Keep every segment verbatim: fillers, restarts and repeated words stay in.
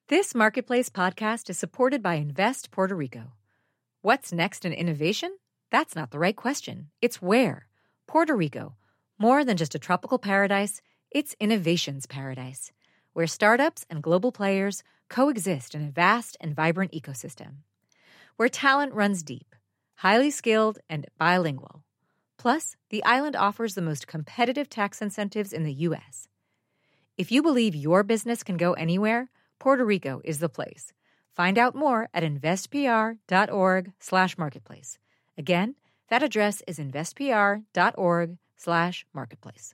This Marketplace podcast is supported by Invest Puerto Rico. What's next in innovation? That's not the right question. It's where. Puerto Rico. More than just a tropical paradise, it's innovation's paradise, where startups and global players coexist in a vast and vibrant ecosystem. Where talent runs deep, highly skilled, and bilingual. Plus, the island offers the most competitive tax incentives in the U S. If you believe your business can go anywhere, Puerto Rico is the place. Find out more at investpr.org slash marketplace. Again, that address is investpr.org slash marketplace.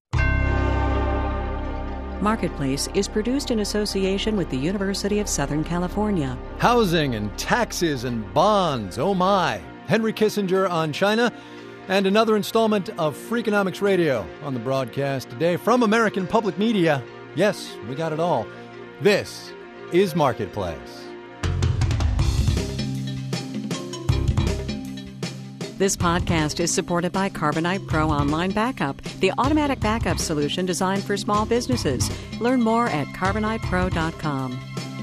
Marketplace is produced in association with the University of Southern California. Housing and taxes and bonds, oh my. Henry Kissinger on China, and another installment of Freakonomics Radio on the broadcast today from American Public Media. Yes, we got it all. This is Marketplace. This podcast is supported by Carbonite Pro Online Backup, the automatic backup solution designed for small businesses. Learn more at carbonite pro dot com.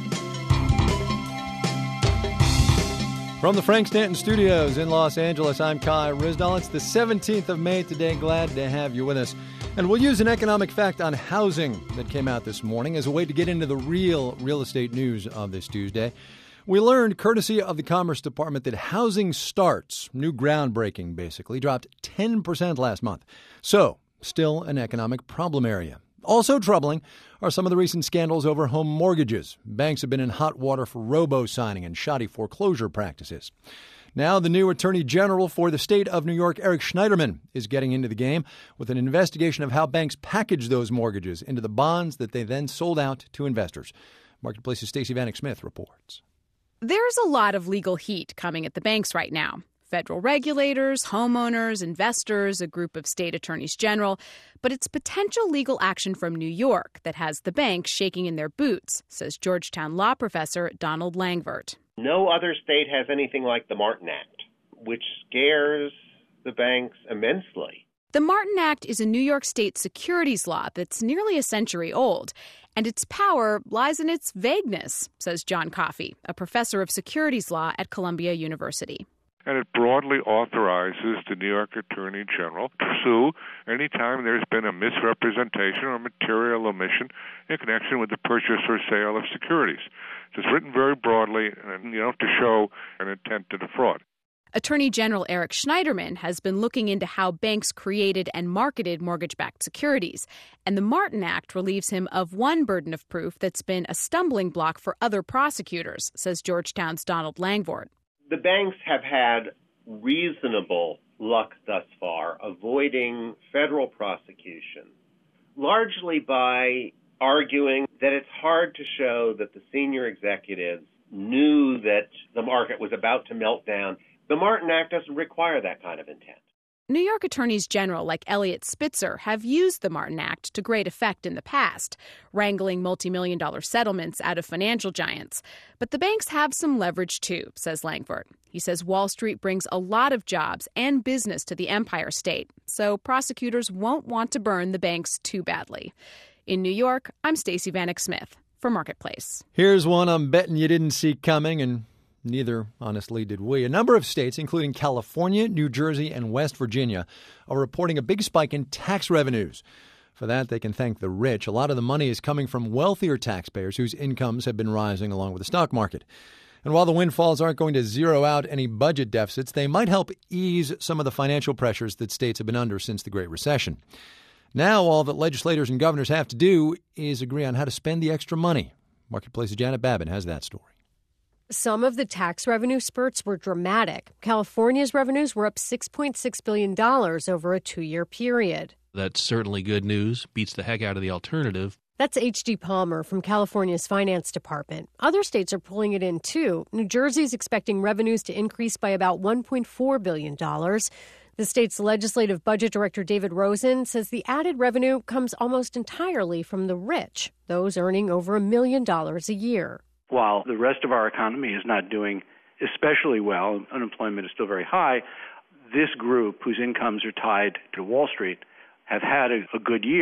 From the Frank Stanton Studios in Los Angeles, I'm Kai Ryssdal. It's the seventeenth of May today. Glad to have you with us. And we'll use an economic fact on housing that came out this morning as a way to get into the real real estate news of this Tuesday. We learned, courtesy of the Commerce Department, that housing starts, new groundbreaking basically, dropped ten percent last month. So, still an economic problem area. Also troubling are some of the recent scandals over home mortgages. Banks have been in hot water for robo-signing and shoddy foreclosure practices. Now, the new Attorney General for the state of New York, Eric Schneiderman, is getting into the game with an investigation of how banks package those mortgages into the bonds that they then sold out to investors. Marketplace's Stacey Vanek Smith reports. There's a lot of legal heat coming at the banks right now. Federal regulators, homeowners, investors, a group of state attorneys general. But it's potential legal action from New York that has the banks shaking in their boots, says Georgetown law professor Donald Langvert. No other state has anything like the Martin Act, which scares the banks immensely. The Martin Act is a New York State securities law that's nearly a century old, and its power lies in its vagueness, says John Coffey, a professor of securities law at Columbia University. And it broadly authorizes the New York Attorney General to sue any time there's been a misrepresentation or material omission in connection with the purchase or sale of securities. It's written very broadly, and you know, to show an intent to defraud. Attorney General Eric Schneiderman has been looking into how banks created and marketed mortgage-backed securities, and the Martin Act relieves him of one burden of proof that's been a stumbling block for other prosecutors, says Georgetown's Donald Langvort. The banks have had reasonable luck thus far avoiding federal prosecution, largely by arguing that it's hard to show that the senior executives knew that the market was about to melt down. The Martin Act doesn't require that kind of intent. New York attorneys general like Eliot Spitzer have used the Martin Act to great effect in the past, wrangling multi-million dollar settlements out of financial giants. But the banks have some leverage too, says Langford. He says Wall Street brings a lot of jobs and business to the Empire State, so prosecutors won't want to burn the banks too badly. In New York, I'm Stacey Vanek Smith for Marketplace. Here's one I'm betting you didn't see coming, and neither, honestly, did we. A number of states, including California, New Jersey, and West Virginia, are reporting a big spike in tax revenues. For that, they can thank the rich. A lot of the money is coming from wealthier taxpayers whose incomes have been rising along with the stock market. And while the windfalls aren't going to zero out any budget deficits, they might help ease some of the financial pressures that states have been under since the Great Recession. Now, all that legislators and governors have to do is agree on how to spend the extra money. Marketplace's Janet Babin has that story. Some of the tax revenue spurts were dramatic. California's revenues were up six point six billion dollars over a two-year period. That's certainly good news. Beats the heck out of the alternative. That's H D Palmer from California's Finance Department. Other states are pulling it in, too. New Jersey's expecting revenues to increase by about one point four billion dollars. The state's legislative budget director, David Rosen, says the added revenue comes almost entirely from the rich, those earning over a million dollars a year. While the rest of our economy is not doing especially well, unemployment is still very high, this group, whose incomes are tied to Wall Street, have had a, a good year.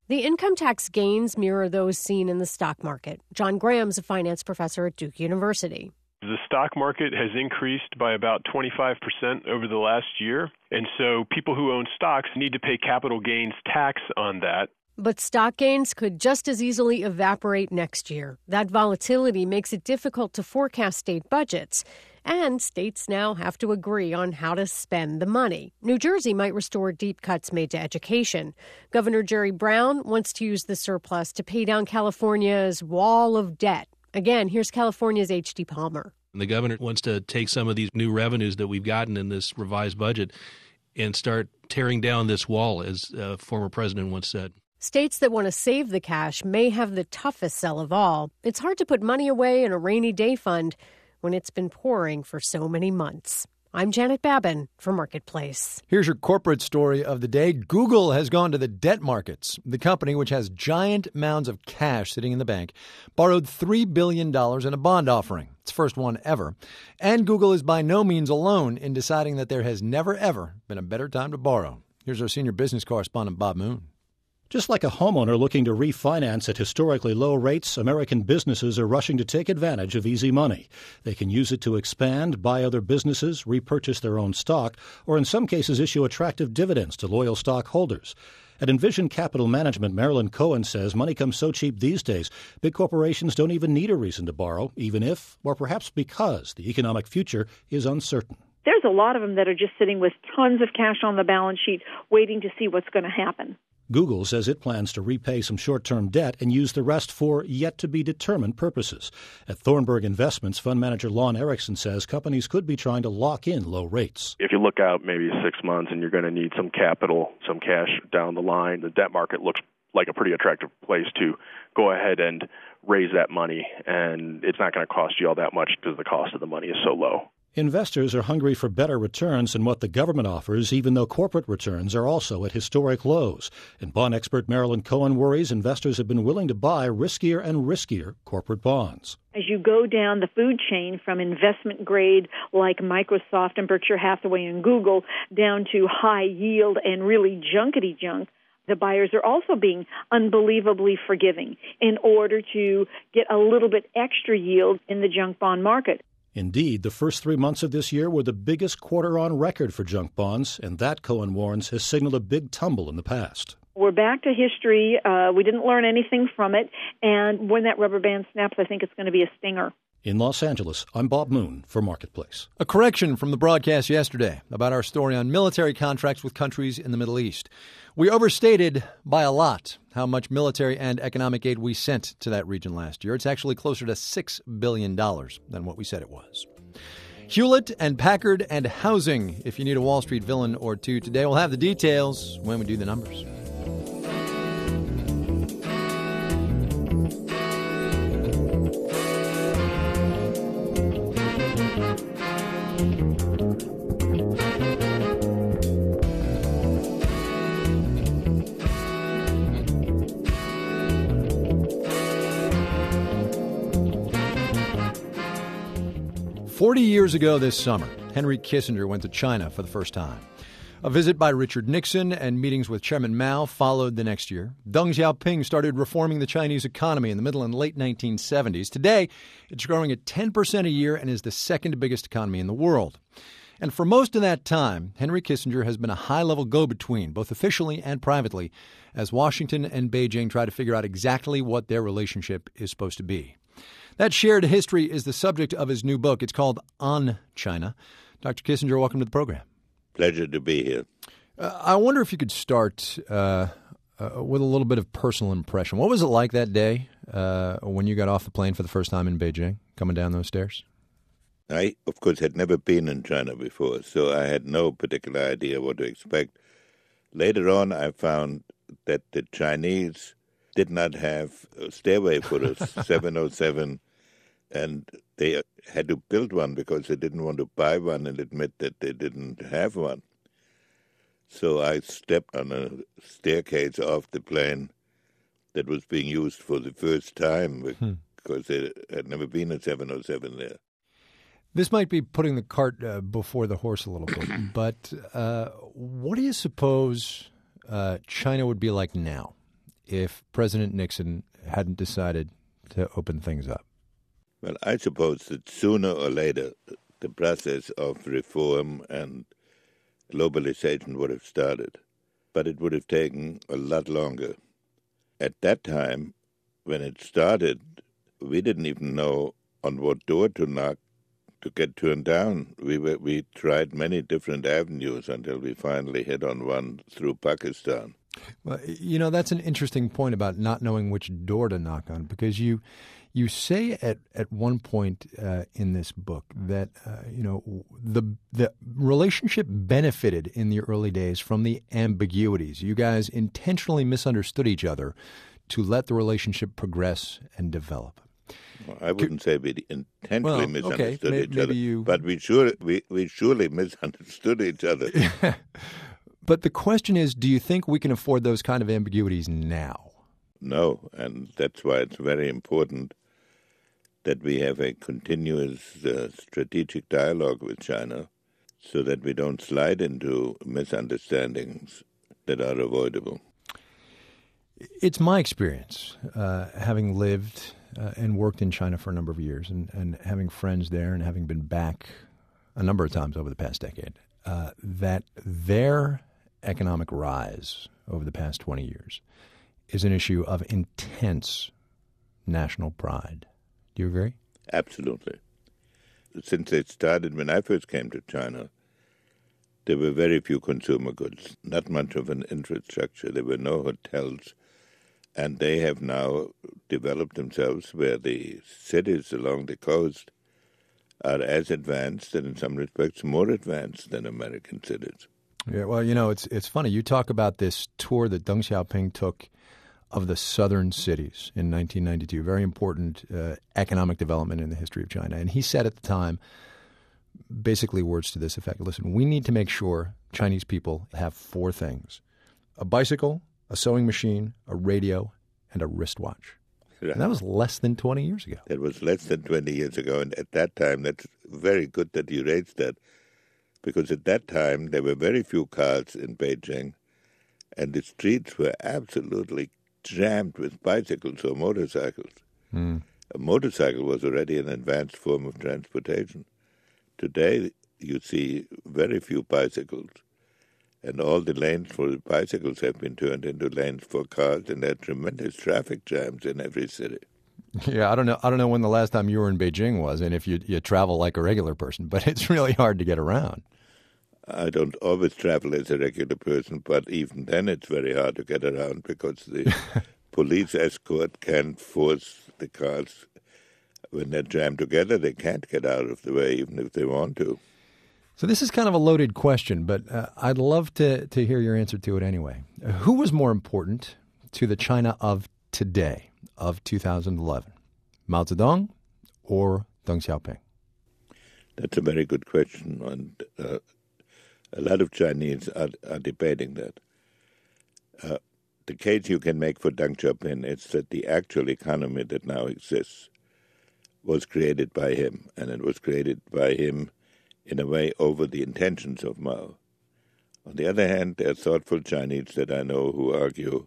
The income tax gains mirror those seen in the stock market. John Graham's a finance professor at Duke University. The stock market has increased by about twenty-five percent over the last year, and so people who own stocks need to pay capital gains tax on that. But stock gains could just as easily evaporate next year. That volatility makes it difficult to forecast state budgets. And states now have to agree on how to spend the money. New Jersey might restore deep cuts made to education. Governor Jerry Brown wants to use the surplus to pay down California's wall of debt. Again, here's California's H D Palmer. The governor wants to take some of these new revenues that we've gotten in this revised budget and start tearing down this wall, as a former president once said. States that want to save the cash may have the toughest sell of all. It's hard to put money away in a rainy day fund when it's been pouring for so many months. I'm Janet Babin for Marketplace. Here's your corporate story of the day. Google has gone to the debt markets. The company, which has giant mounds of cash sitting in the bank, borrowed three billion dollars in a bond offering. It's the first one ever. And Google is by no means alone in deciding that there has never, ever been a better time to borrow. Here's our senior business correspondent, Bob Moon. Just like a homeowner looking to refinance at historically low rates, American businesses are rushing to take advantage of easy money. They can use it to expand, buy other businesses, repurchase their own stock, or in some cases issue attractive dividends to loyal stockholders. At Envision Capital Management, Marilyn Cohen says money comes so cheap these days, big corporations don't even need a reason to borrow, even if, or perhaps because, the economic future is uncertain. There's a lot of them that are just sitting with tons of cash on the balance sheet, waiting to see what's going to happen. Google says it plans to repay some short-term debt and use the rest for yet-to-be-determined purposes. At Thornburg Investments, fund manager Lon Erickson says companies could be trying to lock in low rates. If you look out maybe six months and you're going to need some capital, some cash down the line, the debt market looks like a pretty attractive place to go ahead and raise that money, and it's not going to cost you all that much because the cost of the money is so low. Investors are hungry for better returns than what the government offers, even though corporate returns are also at historic lows. And bond expert Marilyn Cohen worries investors have been willing to buy riskier and riskier corporate bonds. As you go down the food chain from investment grade like Microsoft and Berkshire Hathaway and Google down to high yield and really junkety junk, the buyers are also being unbelievably forgiving in order to get a little bit extra yield in the junk bond market. Indeed, the first three months of this year were the biggest quarter on record for junk bonds, and that, Cohen warns, has signaled a big tumble in the past. We're back to history. Uh, we didn't learn anything from it, and when that rubber band snaps, I think it's going to be a stinger. In Los Angeles, I'm Bob Moon for Marketplace. A correction from the broadcast yesterday about our story on military contracts with countries in the Middle East. We overstated by a lot how much military and economic aid we sent to that region last year. It's actually closer to six billion dollars than what we said it was. Hewlett and Packard and housing, if you need a Wall Street villain or two today. We'll have the details when we do the numbers. Forty years ago this summer, Henry Kissinger went to China for the first time. A visit by Richard Nixon and meetings with Chairman Mao followed the next year. Deng Xiaoping started reforming the Chinese economy in the middle and late nineteen seventies. Today, it's growing at ten percent a year and is the second biggest economy in the world. And for most of that time, Henry Kissinger has been a high-level go-between, both officially and privately, as Washington and Beijing try to figure out exactly what their relationship is supposed to be. That shared history is the subject of his new book. It's called On China. Doctor Kissinger, welcome to the program. Pleasure to be here. Uh, I wonder if you could start uh, uh, with a little bit of personal impression. What was it like that day uh, when you got off the plane for the first time in Beijing, coming down those stairs? I, of course, had never been in China before, so I had no particular idea what to expect. Later on, I found that the Chinese did not have a stairway for a seven oh seven, and they had to build one because they didn't want to buy one and admit that they didn't have one. So I stepped on a staircase off the plane that was being used for the first time hmm. because there had never been a seven oh seven there. This might be putting the cart uh, before the horse a little bit, but uh, what do you suppose uh, China would be like now if President Nixon hadn't decided to open things up? Well, I suppose that sooner or later the process of reform and globalization would have started, but it would have taken a lot longer. At that time, when it started, we didn't even know on what door to knock to get turned down. We were, we tried many different avenues until we finally hit on one through Pakistan. Well, you know, that's an interesting point about not knowing which door to knock on, because you you say at, at one point uh, in this book that, uh, you know, the the relationship benefited in the early days from the ambiguities. You guys intentionally misunderstood each other to let the relationship progress and develop. Well, I wouldn't say we intentionally well, misunderstood okay. each maybe other, you... but we sure we, we surely misunderstood each other. But the question is, do you think we can afford those kind of ambiguities now? No, and that's why it's very important that we have a continuous uh, strategic dialogue with China so that we don't slide into misunderstandings that are avoidable. It's my experience, uh, having lived uh, and worked in China for a number of years and, and having friends there and having been back a number of times over the past decade, uh, that their economic rise over the past twenty years is an issue of intense national pride. Do you agree? Absolutely. Since it started, when I first came to China, there were very few consumer goods, not much of an infrastructure. There were no hotels, and they have now developed themselves where the cities along the coast are as advanced and in some respects more advanced than American cities. Yeah, well, you know, it's it's funny. You talk about this tour that Deng Xiaoping took of the southern cities in nineteen ninety-two, very important uh, economic development in the history of China. And he said at the time, basically words to this effect, listen, we need to make sure Chinese people have four things: a bicycle, a sewing machine, a radio, and a wristwatch. Right. And that was less than twenty years ago. That was less than twenty years ago. And at that time, that's very good that you raised that, because at that time, there were very few cars in Beijing, and the streets were absolutely jammed with bicycles or motorcycles. Mm. A motorcycle was already an advanced form of transportation. Today, you see very few bicycles, and all the lanes for the bicycles have been turned into lanes for cars, and there are tremendous traffic jams in every city. Yeah, I don't know. I don't know when the last time you were in Beijing was, and if you you travel like a regular person, but it's really hard to get around. I don't always travel as a regular person, but even then it's very hard to get around because the police escort can't force the cars. When they're jammed together, they can't get out of the way even if they want to. So this is kind of a loaded question, but uh, I'd love to, to hear your answer to it anyway. Uh, who was more important to the China of today, of two thousand eleven, Mao Zedong or Deng Xiaoping? That's a very good question, and uh, a lot of Chinese are, are debating that. Uh, the case you can make for Deng Xiaoping is that the actual economy that now exists was created by him, and it was created by him in a way over the intentions of Mao. On the other hand, there are thoughtful Chinese that I know who argue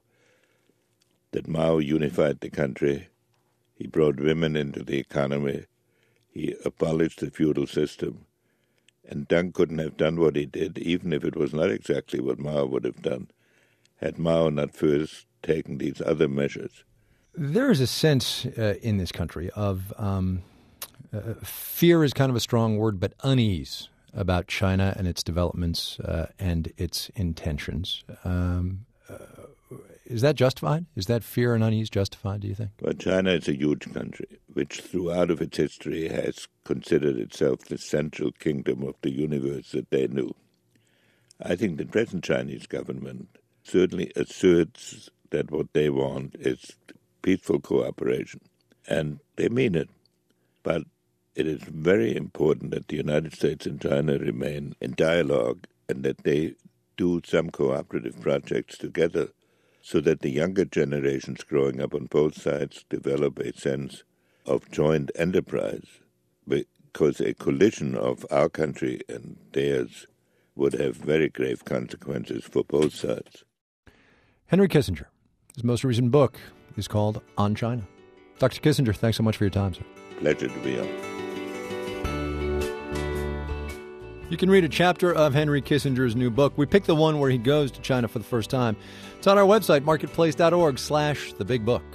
that Mao unified the country, he brought women into the economy, he abolished the feudal system, and Deng couldn't have done what he did, even if it was not exactly what Mao would have done, had Mao not first taken these other measures. There is a sense uh, in this country of um, uh, fear is kind of a strong word, but unease about China and its developments uh, and its intentions. Um, uh, is that justified? Is that fear and unease justified, do you think? Well, China is a huge country, which throughout of its history has considered itself the central kingdom of the universe that they knew. I think the present Chinese government certainly asserts that what they want is peaceful cooperation, and they mean it. But it is very important that the United States and China remain in dialogue and that they do some cooperative projects together so that the younger generations growing up on both sides develop a sense of joint enterprise, because a collision of our country and theirs would have very grave consequences for both sides. Henry Kissinger, His most recent book is called On China. Doctor Kissinger, thanks so much for your time, sir. Pleasure to be on. You can read a chapter of Henry Kissinger's new book. We picked the one where he goes to China for the first time. It's on our website, marketplace.org slash the big book.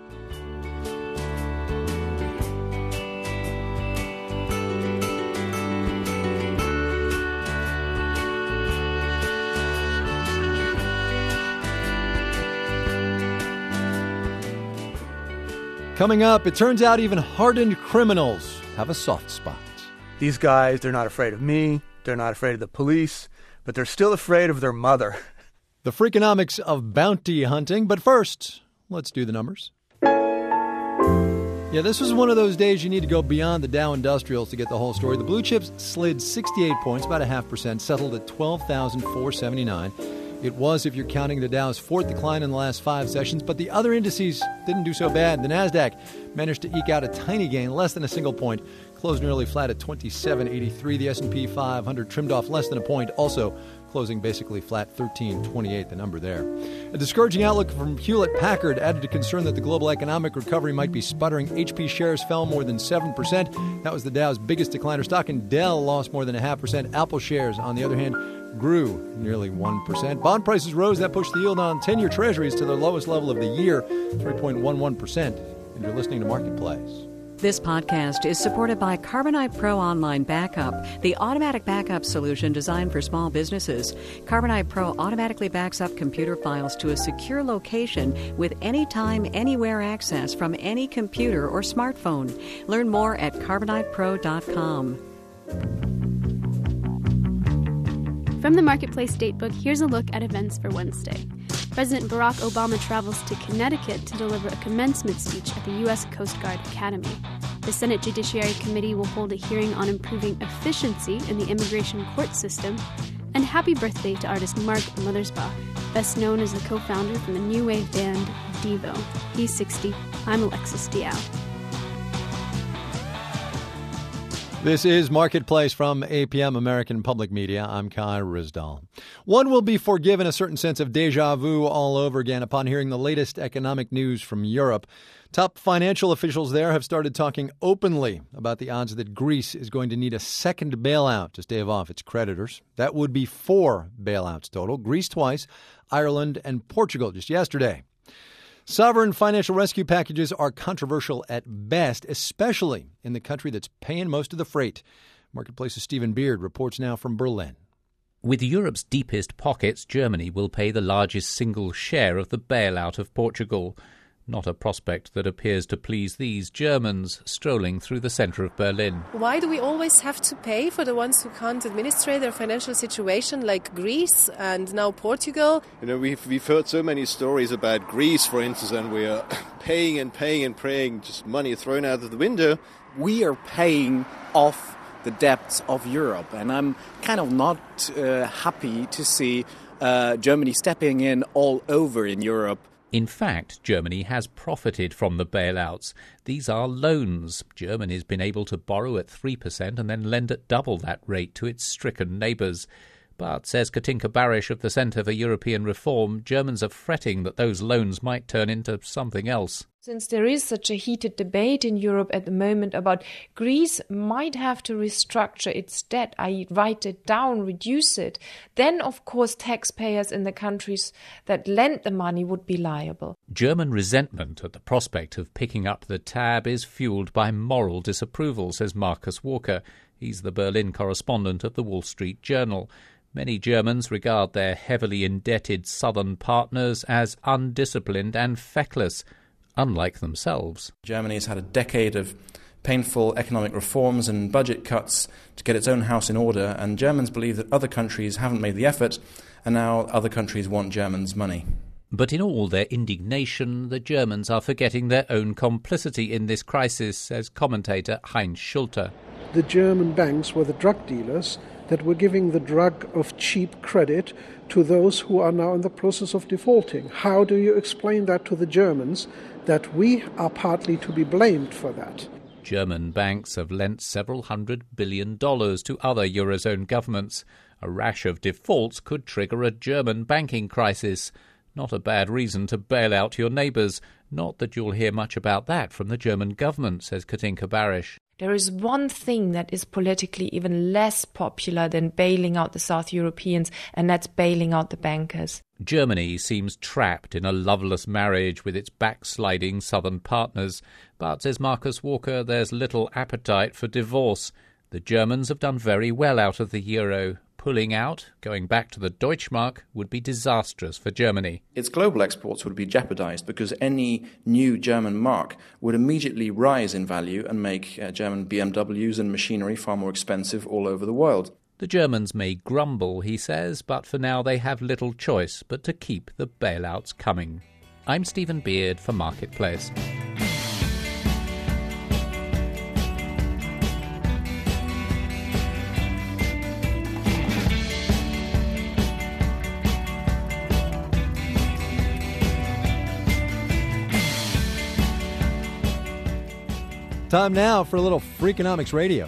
Coming up, it turns out even hardened criminals have a soft spot. These guys, they're not afraid of me, they're not afraid of the police, but they're still afraid of their mother. The Freakonomics of bounty hunting, but first, let's do the numbers. Yeah, this was one of those days you need to go beyond the Dow Industrials to get the whole story. The blue chips slid sixty-eight points, about a half percent, settled at twelve thousand four hundred seventy-nine. It was, if you're counting the Dow's fourth decline in the last five sessions, but the other indices didn't do so bad. The NASDAQ managed to eke out a tiny gain, less than a single point, closed nearly flat at twenty-seven eighty-three. The S and P five hundred trimmed off less than a point, also closing basically flat, thirteen twenty-eight, the number there. A discouraging outlook from Hewlett-Packard added to concern that the global economic recovery might be sputtering. H P shares fell more than seven percent. That was the Dow's biggest decliner. Stock in Dell lost more than a half percent. Apple shares, on the other hand, grew nearly one percent. Bond prices rose. That pushed the yield on ten-year treasuries to their lowest level of the year, three point one one percent. And you're listening to Marketplace. This podcast is supported by Carbonite Pro Online Backup, the automatic backup solution designed for small businesses. Carbonite Pro automatically backs up computer files to a secure location with anytime, anywhere access from any computer or smartphone. Learn more at carbonite pro dot com. From the Marketplace Datebook, here's a look at events for Wednesday. President Barack Obama travels to Connecticut to deliver a commencement speech at the U S Coast Guard Academy. The Senate Judiciary Committee will hold a hearing on improving efficiency in the immigration court system. And happy birthday to artist Mark Mothersbaugh, best known as the co-founder from the new wave band Devo. He's sixty. I'm Alexis Diao. This is Marketplace from A P M American Public Media. I'm Kai Ryssdal. One will be forgiven a certain sense of deja vu all over again upon hearing the latest economic news from Europe. Top financial officials there have started talking openly about the odds that Greece is going to need a second bailout to stave off its creditors. That would be four bailouts total. Greece twice, Ireland and Portugal just yesterday. Sovereign financial rescue packages are controversial at best, especially in the country that's paying most of the freight. Marketplace's Stephen Beard reports now from Berlin. With Europe's deepest pockets, Germany will pay the largest single share of the bailout of Portugal. Not a prospect that appears to please these Germans strolling through the centre of Berlin. Why do we always have to pay for the ones who can't administrate their financial situation, like Greece and now Portugal? You know, we've, we've heard so many stories about Greece, for instance, and we are paying and paying and paying, just money thrown out of the window. We are paying off the debts of Europe, and I'm kind of not uh, happy to see uh, Germany stepping in all over in Europe. In fact, Germany has profited from the bailouts. These are loans. Germany's been able to borrow at three percent and then lend at double that rate to its stricken neighbours. But, says Katinka Barish of the Centre for European Reform, Germans are fretting that those loans might turn into something else. Since there is such a heated debate in Europe at the moment about Greece might have to restructure its debt, that is write it down, reduce it, then of course taxpayers in the countries that lend the money would be liable. German resentment at the prospect of picking up the tab is fuelled by moral disapproval, says Marcus Walker. He's the Berlin correspondent of the Wall Street Journal. Many Germans regard their heavily indebted southern partners as undisciplined and feckless, unlike themselves. Germany has had a decade of painful economic reforms and budget cuts to get its own house in order, and Germans believe that other countries haven't made the effort, and now other countries want Germans' money. But in all their indignation, the Germans are forgetting their own complicity in this crisis, says commentator Heinz Schulte. The German banks were the drug dealers that were giving the drug of cheap credit to those who are now in the process of defaulting. How do you explain that to the Germans, that we are partly to be blamed for that? German banks have lent several hundred billion dollars to other Eurozone governments. A rash of defaults could trigger a German banking crisis. Not a bad reason to bail out your neighbours. Not that you'll hear much about that from the German government, says Katinka Barish. There is one thing that is politically even less popular than bailing out the South Europeans, and that's bailing out the bankers. Germany seems trapped in a loveless marriage with its backsliding southern partners. But, says Marcus Walker, there's little appetite for divorce. The Germans have done very well out of the euro. Pulling out, going back to the Deutschmark, would be disastrous for Germany. Its global exports would be jeopardized because any new German mark would immediately rise in value and make uh, German B M Ws and machinery far more expensive all over the world. The Germans may grumble, he says, but for now they have little choice but to keep the bailouts coming. I'm Stephen Beard for Marketplace. Time now for a little Freakonomics Radio.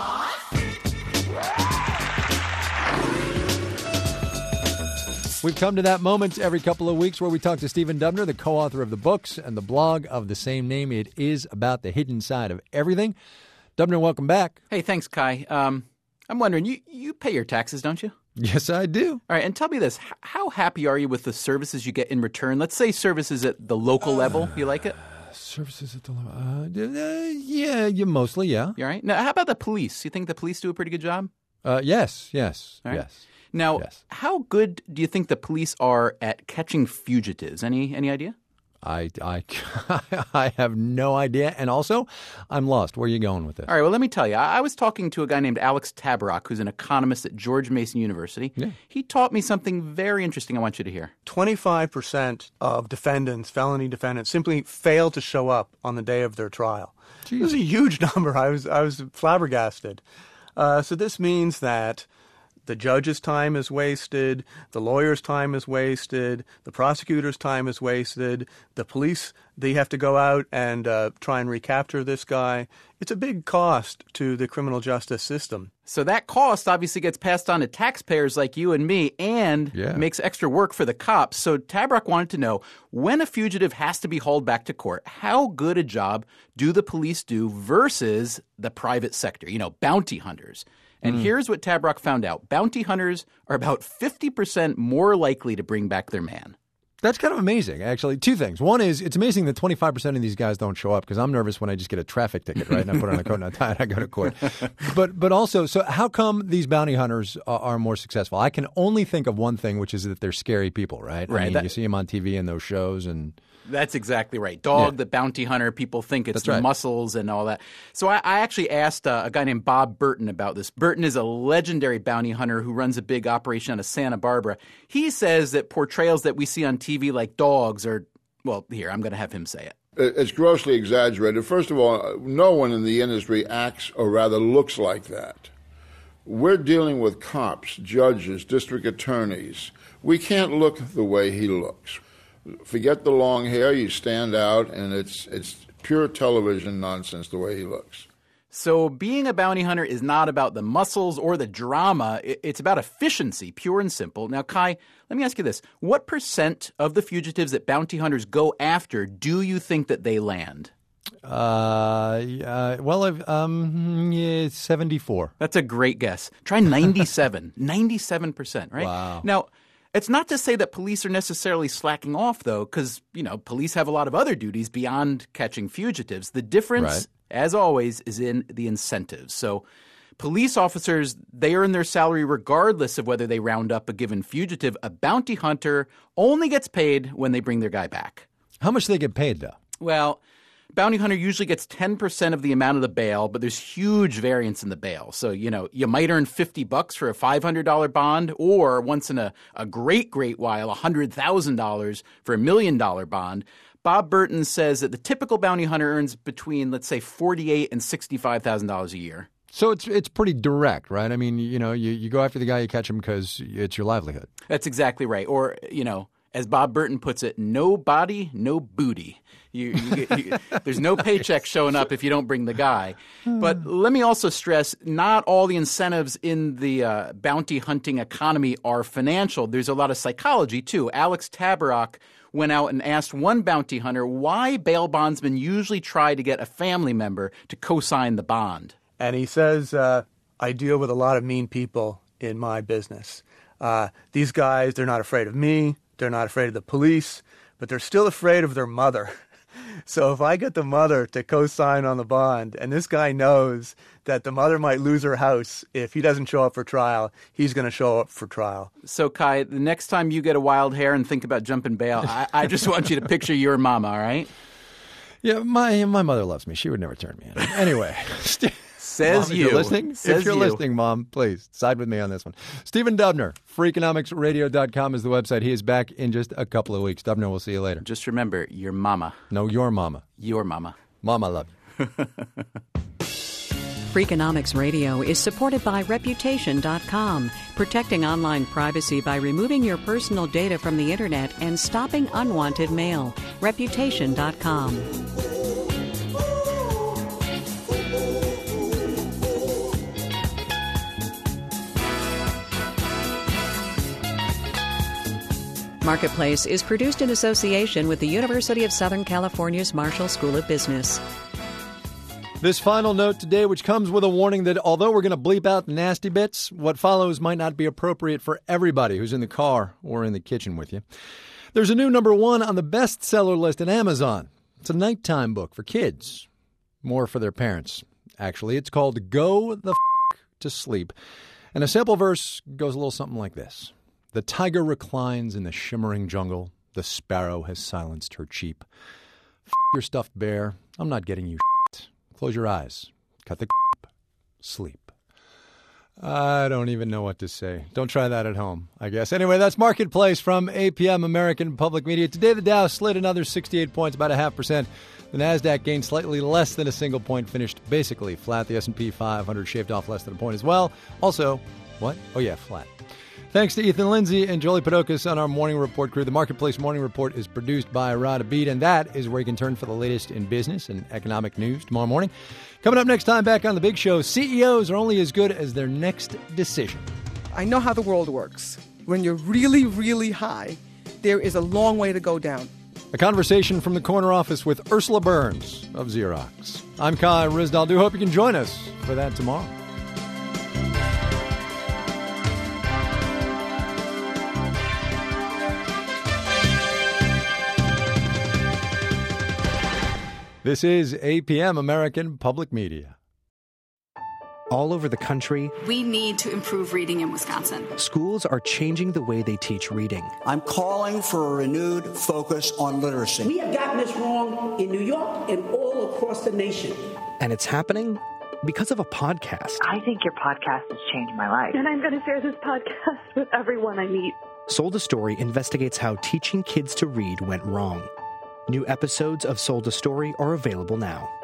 We've come to that moment every couple of weeks where we talk to Stephen Dubner, the co-author of the books and the blog of the same name. It is about the hidden side of everything. Dubner, welcome back. Hey, thanks, Kai. Um, I'm wondering, you, you pay your taxes, don't you? Yes, I do. All right, and tell me this. H- how happy are you with the services you get in return? Let's say services at the local uh, level. You like it? Services at the level. Uh, uh, yeah, you mostly, yeah. You all right? Now, how about the police? You think the police do a pretty good job? Uh, yes, yes, right. yes. Now, yes. How good do you think the police are at catching fugitives? Any any idea? I, I, I have no idea. And also, I'm lost. Where are you going with this? All right, well, let me tell you. I was talking to a guy named Alex Tabarrok, who's an economist at George Mason University. Yeah. He taught me something very interesting I want you to hear. twenty-five percent of defendants, felony defendants, simply fail to show up on the day of their trial. Jeez. This is a huge number. I was, I was flabbergasted. Uh, so this means that the judge's time is wasted, the lawyer's time is wasted, the prosecutor's time is wasted, the police, they have to go out and uh, try and recapture this guy. It's a big cost to the criminal justice system. So that cost obviously gets passed on to taxpayers like you and me and yeah. makes extra work for the cops. So Tabarrok wanted to know, when a fugitive has to be hauled back to court, how good a job do the police do versus the private sector, you know, bounty hunters? And mm. here's what Tabarrok found out. Bounty hunters are about fifty percent more likely to bring back their man. That's kind of amazing, actually. Two things. One is it's amazing that twenty-five percent of these guys don't show up because I'm nervous when I just get a traffic ticket, right? And I put on a coat and a tie and I go to court. But but also, so how come these bounty hunters are, are more successful? I can only think of one thing, which is that they're scary people, right? Right. I mean, that, you see them on T V in those shows and... That's exactly right. Dog, yeah. the bounty hunter, people think it's the right. muscles and all that. So I, I actually asked uh, a guy named Bob Burton about this. Burton is a legendary bounty hunter who runs a big operation out of Santa Barbara. He says that portrayals that we see on T V like dogs are, well, here, I'm going to have him say it. It's grossly exaggerated. First of all, no one in the industry acts or rather looks like that. We're dealing with cops, judges, district attorneys. We can't look the way he looks. Forget the long hair, you stand out, and it's it's pure television nonsense the way he looks. So being a bounty hunter is not about the muscles or the drama. It's about efficiency, pure and simple. Now, Kai, let me ask you this. What percent of the fugitives that bounty hunters go after do you think that they land? Uh, uh well, I've, um, yeah, seventy-four. That's a great guess. Try ninety-seven. ninety-seven percent, right? Wow. Now, it's not to say that police are necessarily slacking off, though, because, you know, police have a lot of other duties beyond catching fugitives. The difference, right. as always, is in the incentives. So police officers, they earn their salary regardless of whether they round up a given fugitive. A bounty hunter only gets paid when they bring their guy back. How much do they get paid, though? Well, bounty hunter usually gets ten percent of the amount of the bail, but there's huge variance in the bail. So, you know, you might earn fifty bucks for a five hundred dollars bond, or once in a, a great, great while, one hundred thousand dollars for a million dollar bond. Bob Burton says that the typical bounty hunter earns between, let's say, forty-eight thousand dollars and sixty-five thousand dollars a year. So it's it's pretty direct, right? I mean, you know, you, you go after the guy, you catch him because it's your livelihood. That's exactly right. Or, you know, As Bob Burton puts it, no body, no booty. You, you, get, you, there's no paycheck showing up if you don't bring the guy. But let me also stress, not all the incentives in the uh, bounty hunting economy are financial. There's a lot of psychology, too. Alex Tabarrok went out and asked one bounty hunter why bail bondsmen usually try to get a family member to co-sign the bond. And he says, uh, I deal with a lot of mean people in my business. Uh, these guys, they're not afraid of me. They're not afraid of the police, but they're still afraid of their mother. So if I get the mother to co-sign on the bond, and this guy knows that the mother might lose her house if he doesn't show up for trial, he's going to show up for trial. So, Kai, the next time you get a wild hair and think about jumping bail, I, I just want you to picture your mama, all right? Yeah, my my mother loves me. She would never turn me in. Anyway. Says Mom, you. If you're listening, Says if you're you. listening, Mom, please side with me on this one. Stephen Dubner, free economics radio dot com is the website. He is back in just a couple of weeks. Dubner, we'll see you later. Just remember, your mama. No, your mama. Your mama. Mom, I love you. Freakonomics Radio is supported by Reputation dot com, protecting online privacy by removing your personal data from the Internet and stopping unwanted mail. Reputation dot com. Marketplace is produced in association with the University of Southern California's Marshall School of Business. This final note today, which comes with a warning that although we're going to bleep out the nasty bits, what follows might not be appropriate for everybody who's in the car or in the kitchen with you. There's a new number one on the bestseller list at Amazon. It's a nighttime book for kids, more for their parents, actually. It's called Go the F*** to Sleep. And a sample verse goes a little something like this. The tiger reclines in the shimmering jungle. The sparrow has silenced her cheep. F*** your stuffed bear. I'm not getting you shit. Close your eyes. Cut the crap. Sleep. I don't even know what to say. Don't try that at home, I guess. Anyway, that's Marketplace from A P M American Public Media. Today, the Dow slid another sixty-eight points, about a half percent. The NASDAQ gained slightly less than a single point, finished basically flat. The S and P five hundred shaved off less than a point as well. Also, what? Oh, yeah, flat. Thanks to Ethan Lindsay and Jolie Podokis on our Morning Report crew. The Marketplace Morning Report is produced by Rod Abid, and that is where you can turn for the latest in business and economic news tomorrow morning. Coming up next time back on The Big Show, C E Os are only as good as their next decision. I know how the world works. When you're really, really high, there is a long way to go down. A conversation from the corner office with Ursula Burns of Xerox. I'm Kai Ryssdal. Do hope you can join us for that tomorrow. This is A P M American Public Media. All over the country, we need to improve reading in Wisconsin. Schools are changing the way they teach reading. I'm calling for a renewed focus on literacy. We have gotten this wrong in New York and all across the nation. And it's happening because of a podcast. I think your podcast has changed my life. And I'm going to share this podcast with everyone I meet. Sold a Story investigates how teaching kids to read went wrong. New episodes of Sold a Story are available now.